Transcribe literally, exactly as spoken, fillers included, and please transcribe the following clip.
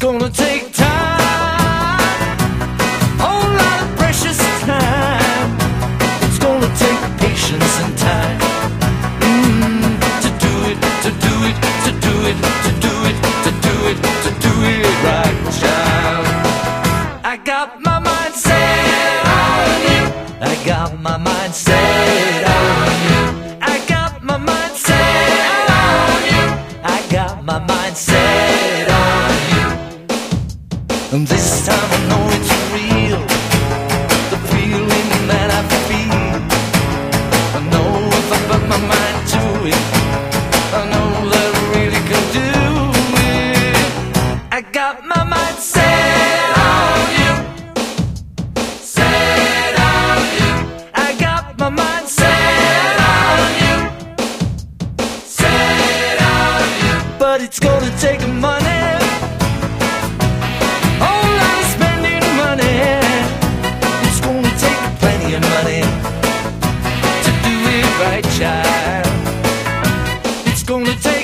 gonna take time, whole lot of precious time. It's gonna take patience and time mm, to do it, to do it, to do it, to do it, to do it, to do it right, child. I got my mind set on you. I got my mind set on you. I got my mind set on you. I got my mind set on you. And this time I know it's real, the feeling that I feel. I know if I put my mind to it, I know that I really can do it. I got my mind set on you, set on you. I got my mind set on you, set on you. But it's gonna take money, whole lot of spending money. It's gonna take plenty of money to do it right, child. It's gonna take